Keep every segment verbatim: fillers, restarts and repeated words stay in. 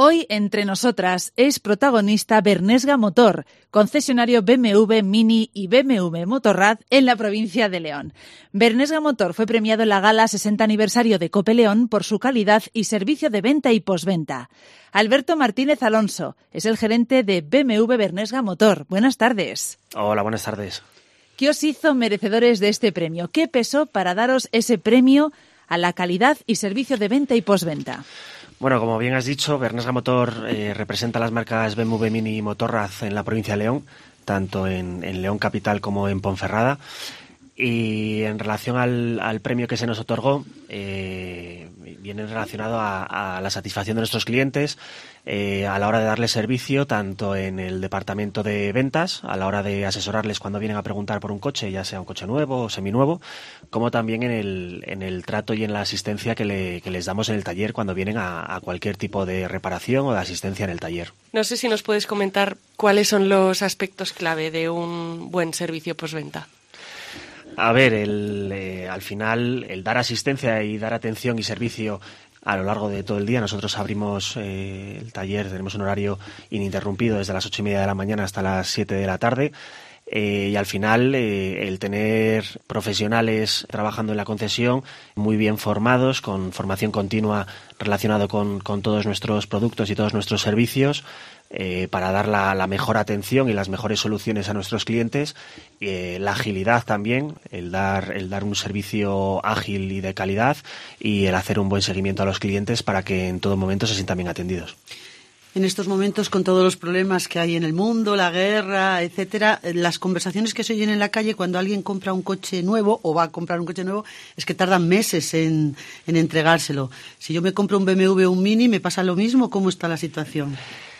Hoy, entre nosotras, es protagonista Bernesga Motor, concesionario B M W Mini y B M W Motorrad en la provincia de León. Bernesga Motor fue premiado en la gala sesenta aniversario de Cope León por su calidad y servicio de venta y postventa. Alberto Martínez Alonso es el gerente de B M W Bernesga Motor. Buenas tardes. Hola, buenas tardes. ¿Qué os hizo merecedores de este premio? ¿Qué pesó para daros ese premio a la calidad y servicio de venta y postventa? Bueno, como bien has dicho, Bernesga Motor eh, representa las marcas B M W Mini y Motorrad en la provincia de León, tanto en, en León capital como en Ponferrada. Y en relación al, al premio que se nos otorgó, eh, viene relacionado a, a la satisfacción de nuestros clientes eh, a la hora de darles servicio, tanto en el departamento de ventas, a la hora de asesorarles cuando vienen a preguntar por un coche, ya sea un coche nuevo o seminuevo, como también en el, en el trato y en la asistencia que, le, que les damos en el taller cuando vienen a, a cualquier tipo de reparación o de asistencia en el taller. No sé si nos puedes comentar cuáles son los aspectos clave de un buen servicio postventa. A ver, el, eh, al final, el dar asistencia y dar atención y servicio a lo largo de todo el día. Nosotros abrimos eh, el taller, tenemos un horario ininterrumpido desde las ocho y media de la mañana hasta las siete de la tarde. Eh, y al final eh, el tener profesionales trabajando en la concesión muy bien formados, con formación continua relacionado con, con todos nuestros productos y todos nuestros servicios, eh, para dar la, la mejor atención y las mejores soluciones a nuestros clientes, eh, la agilidad también, el dar, el dar un servicio ágil y de calidad y el hacer un buen seguimiento a los clientes para que en todo momento se sientan bien atendidos. En estos momentos, con todos los problemas que hay en el mundo, la guerra, etcétera, las conversaciones que se oyen en la calle cuando alguien compra un coche nuevo o va a comprar un coche nuevo es que tardan meses en, en entregárselo. Si yo me compro un B M W o un Mini, ¿me pasa lo mismo? ¿Cómo está la situación?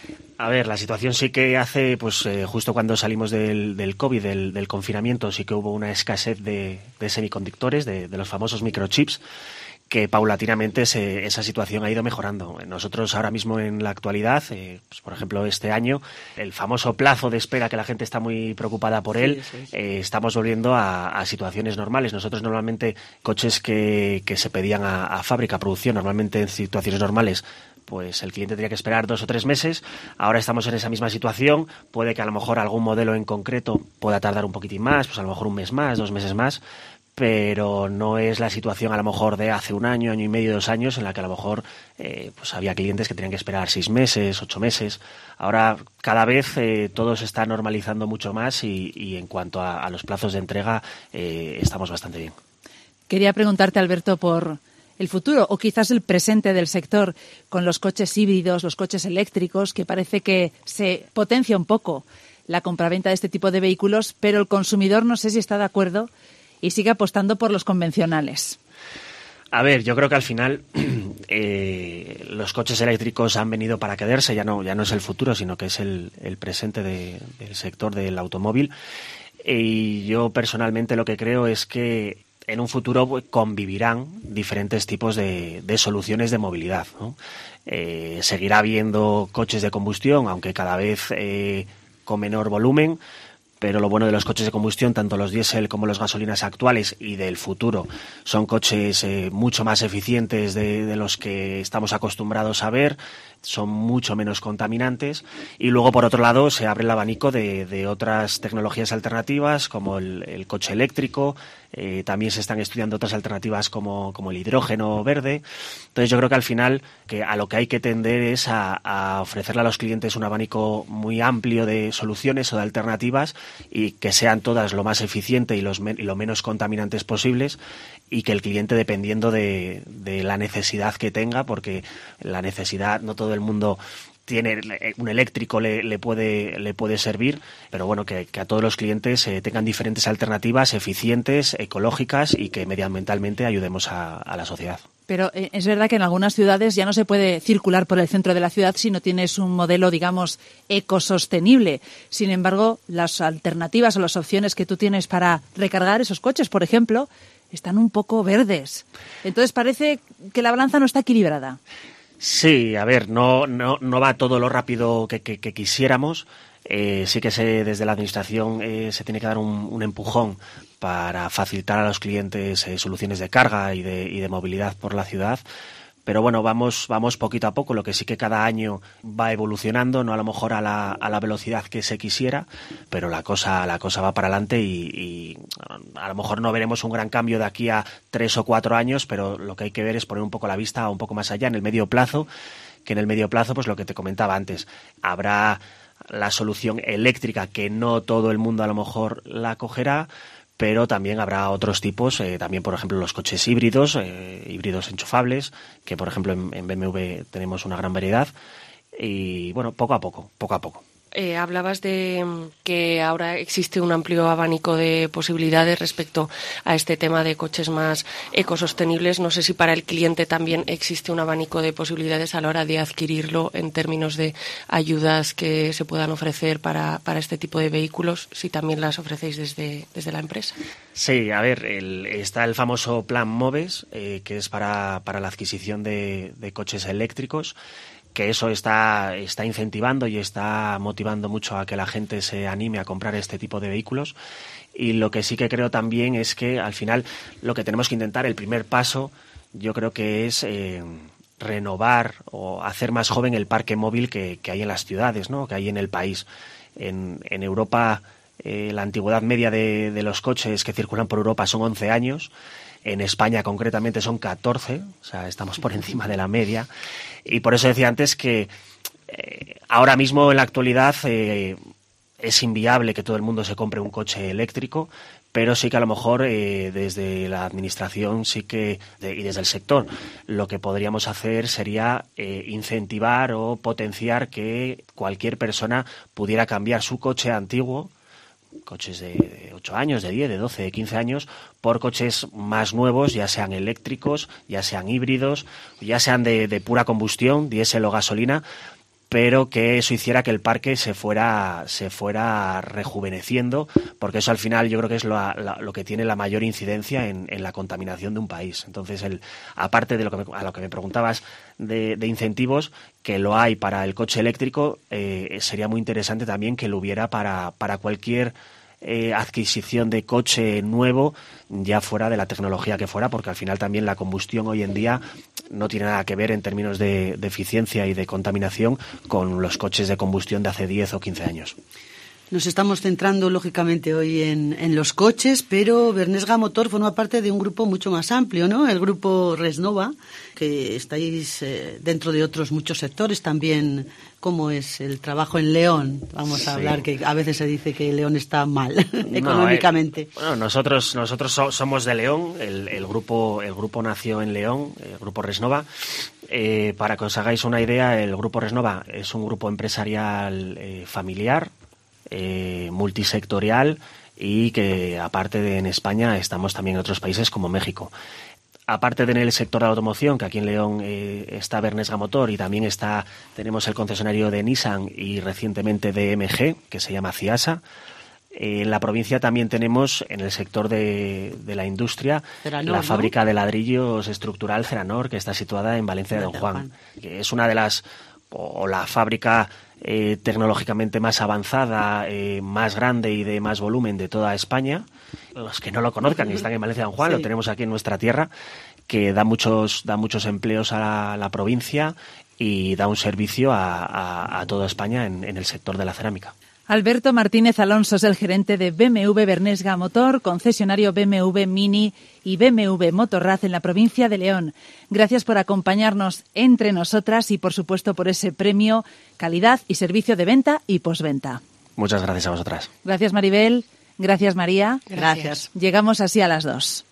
A ver, la situación sí que hace, pues eh, justo cuando salimos del, del COVID, del, del confinamiento, sí que hubo una escasez de, de semiconductores, de, de los famosos microchips, que paulatinamente se, esa situación ha ido mejorando. Nosotros ahora mismo en la actualidad, eh, pues por ejemplo este año, el famoso plazo de espera que la gente está muy preocupada por él, sí, sí, sí. Eh, estamos volviendo a, a situaciones normales. Nosotros normalmente coches que, que se pedían a, a fábrica, a producción, normalmente en situaciones normales, pues el cliente tenía que esperar dos o tres meses. Ahora estamos en esa misma situación. Puede que a lo mejor algún modelo en concreto pueda tardar un poquitín más, pues a lo mejor un mes más, dos meses más, pero no es la situación a lo mejor de hace un año, año y medio, dos años, en la que a lo mejor eh, pues había clientes que tenían que esperar seis meses, ocho meses. Ahora cada vez eh, todo se está normalizando mucho más y, y en cuanto a, a los plazos de entrega eh, estamos bastante bien. Quería preguntarte, Alberto, por el futuro o quizás el presente del sector con los coches híbridos, los coches eléctricos, que parece que se potencia un poco la compraventa de este tipo de vehículos, pero el consumidor no sé si está de acuerdo y sigue apostando por los convencionales. A ver, yo creo que al final eh, los coches eléctricos han venido para quedarse, ya no, ya no es el futuro, sino que es el, el presente de, del sector del automóvil. Y yo personalmente lo que creo es que en un futuro pues, convivirán diferentes tipos de, de soluciones de movilidad, ¿no? Eh, seguirá habiendo coches de combustión, aunque cada vez eh, con menor volumen. Pero lo bueno de los coches de combustión, tanto los diésel como los gasolinas actuales y del futuro, son coches eh, mucho más eficientes de, de los que estamos acostumbrados a ver, son mucho menos contaminantes. Y luego, por otro lado, se abre el abanico de, de otras tecnologías alternativas, como el, el coche eléctrico. Eh, también se están estudiando otras alternativas como, como el hidrógeno verde. Entonces yo creo que al final que a lo que hay que tender es a, a ofrecerle a los clientes un abanico muy amplio de soluciones o de alternativas y que sean todas lo más eficientes y, los men- y lo menos contaminantes posibles, y que el cliente, dependiendo de, de la necesidad que tenga, porque la necesidad, no todo el mundo tiene un eléctrico, le, le puede le puede servir, pero bueno, que, que a todos los clientes eh, tengan diferentes alternativas eficientes, ecológicas y que medioambientalmente ayudemos a, a la sociedad. Pero eh, es verdad que en algunas ciudades ya no se puede circular por el centro de la ciudad si no tienes un modelo, digamos, ecosostenible. Sin embargo, las alternativas o las opciones que tú tienes para recargar esos coches, por ejemplo, están un poco verdes. Entonces parece que la balanza no está equilibrada. Sí, a ver, no no no va todo lo rápido que, que, que quisiéramos. Eh, sí que se, desde la administración eh, se tiene que dar un, un empujón para facilitar a los clientes eh, soluciones de carga y de, y de movilidad por la ciudad, pero bueno, vamos vamos poquito a poco. Lo que sí que cada año va evolucionando, no a lo mejor a la, a la velocidad que se quisiera, pero la cosa la cosa va para adelante y, y a lo mejor no veremos un gran cambio de aquí a tres o cuatro años, pero lo que hay que ver es poner un poco la vista un poco más allá, en el medio plazo, que en el medio plazo, pues lo que te comentaba antes, habrá la solución eléctrica que no todo el mundo a lo mejor la cogerá, pero también habrá otros tipos, eh, también por ejemplo los coches híbridos, eh, híbridos enchufables, que por ejemplo en, en B M W tenemos una gran variedad, y bueno, poco a poco, poco a poco. Eh, hablabas de que ahora existe un amplio abanico de posibilidades respecto a este tema de coches más ecosostenibles. No sé si para el cliente también existe un abanico de posibilidades a la hora de adquirirlo en términos de ayudas que se puedan ofrecer para, para este tipo de vehículos, si también las ofrecéis desde, desde la empresa. Sí, a ver, el, está el famoso Plan MOVES, eh, que es para, para la adquisición de, de coches eléctricos, que eso está, está incentivando y está motivando mucho a que la gente se anime a comprar este tipo de vehículos. Y lo que sí que creo también es que al final lo que tenemos que intentar, el primer paso, yo creo que es eh, renovar o hacer más joven el parque móvil que, que hay en las ciudades, ¿no?, que hay en el país. En, en Europa eh, la antigüedad media de, de los coches que circulan por Europa son once años. En España concretamente son catorce, o sea, estamos por encima de la media. Y por eso decía antes que eh, ahora mismo en la actualidad eh, es inviable que todo el mundo se compre un coche eléctrico, pero sí que a lo mejor eh, desde la administración sí que de, y desde el sector lo que podríamos hacer sería eh, incentivar o potenciar que cualquier persona pudiera cambiar su coche antiguo, coches de ocho años, de diez, de doce, de quince años, por coches más nuevos, ya sean eléctricos, ya sean híbridos, ya sean de, de pura combustión, diésel o gasolina, pero que eso hiciera que el parque se fuera se fuera rejuveneciendo, porque eso al final yo creo que es lo, la, lo que tiene la mayor incidencia en, en la contaminación de un país. Entonces, el, aparte de lo que me, a lo que me preguntabas de, de incentivos, que lo hay para el coche eléctrico, eh, sería muy interesante también que lo hubiera para, para cualquier eh, adquisición de coche nuevo, ya fuera de la tecnología que fuera, porque al final también la combustión hoy en día no tiene nada que ver en términos de, de eficiencia y de contaminación con los coches de combustión de hace diez o quince años. Nos estamos centrando, lógicamente, hoy en, en los coches, pero Bernesga Motor forma parte de un grupo mucho más amplio, ¿no? El grupo Resnova, que estáis eh, dentro de otros muchos sectores también. ¿Cómo es el trabajo en León? Vamos a sí. hablar, que a veces se dice que León está mal económicamente. No, eh, bueno, nosotros nosotros so, somos de León, el, el grupo el grupo nació en León, el grupo Resnova. Eh, para que os hagáis una idea, el grupo Resnova es un grupo empresarial eh, familiar, eh, multisectorial, y que aparte de en España estamos también en otros países como México. Aparte de en el sector de la automoción, que aquí en León eh, está Bernesga Motor, y también está tenemos el concesionario de Nissan y recientemente de M G, que se llama Ciasa. Eh, en la provincia también tenemos, en el sector de, de la industria, Ceranor, la fábrica ¿no? de ladrillos estructural Ceranor, que está situada en Valencia de Don Juan, Juan, que es una de las, o, o la fábrica eh, tecnológicamente más avanzada, eh, más grande y de más volumen de toda España. Los que no lo conozcan y están en Valencia de Don Juan, sí. Lo tenemos aquí en nuestra tierra, que da muchos, da muchos empleos a la, la provincia y da un servicio a, a, a toda España en, en el sector de la cerámica. Alberto Martínez Alonso es el gerente de B M W Bernesga Motor, concesionario B M W Mini y B M W Motorrad en la provincia de León. Gracias por acompañarnos entre nosotras y, por supuesto, por ese premio Calidad y Servicio de Venta y Postventa. Muchas gracias a vosotras. Gracias, Maribel. Gracias, María. Gracias. Llegamos así a las dos.